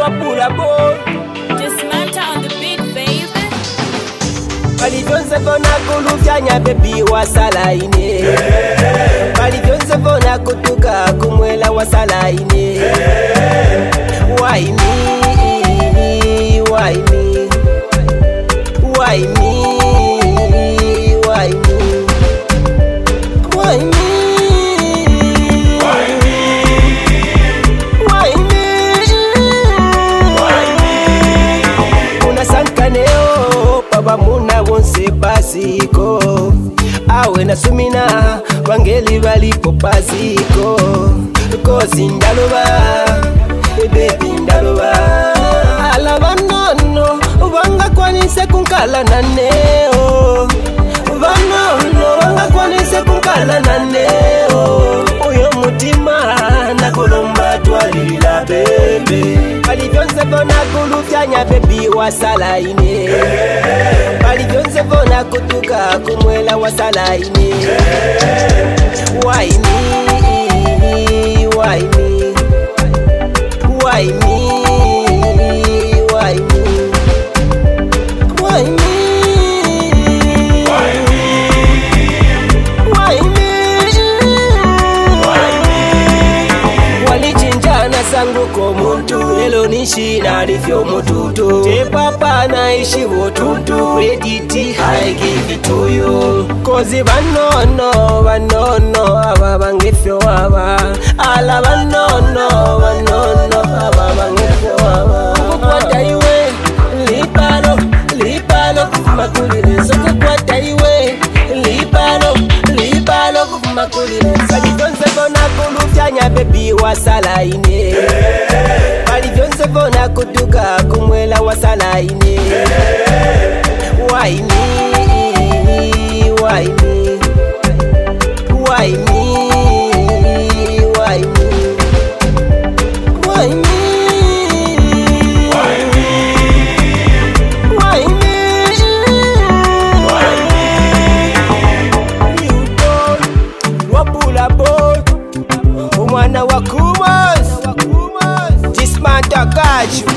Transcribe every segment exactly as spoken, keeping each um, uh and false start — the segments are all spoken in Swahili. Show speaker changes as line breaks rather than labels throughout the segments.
Wapula boy.
Dismanta on the beat, baby.
Balivionse vona kulufyanya baby wasalaine. Balivionse vona kutuka kumwela wasalaine. Why me? Why me? Why me? Why me? Why me? Muna wonse pasiko awe na sumina wangeli balipo pasiko kozi ndaloba baby ndaloba alaba nono wanga kwanise kunkala naneo vanono wanga kwanise kunkala naneo uyo mutima nakulomba twalila bebe balivionse vona kulufyanya baby wasalaine balivionse vona kutuka kumwela wasalaine. Why me? Why me? Why me? Why me? Why me? Why me? Walichinjana sangu ko muntu elo nishi narifyo mututu te papa naishi wotutu rediti I give it to you kozi banono banono aba bangefyo aba ala banono banono aba bangefyo aba kukwata iwe lipalo lipalo kumakulire soko kwata iwe lipalo lipalo kumakulire balivionse vona kulufyanya baby wasalaine balivionse vona kutuka kumwela wasalaine. Why me? Why me? Why me? Why me? Why me? Why me? Why me? Why me? You don't Wapula boy umwana wa Kumas Dismanta Gaju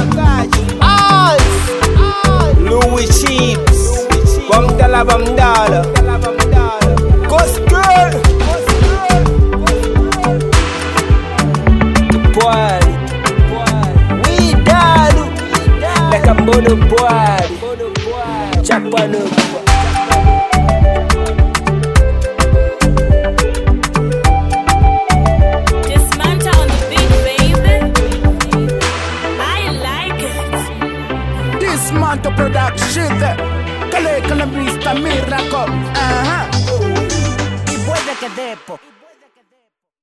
Louis Chips Bamdala Bamdala Ghost Girl Pwari Widalu Leka mbono pwari Chapano
Dismanta on the beat, baby. I like it.
Dismanta production. Kale kala Mister Miracle. Ajá. Y puede que depo.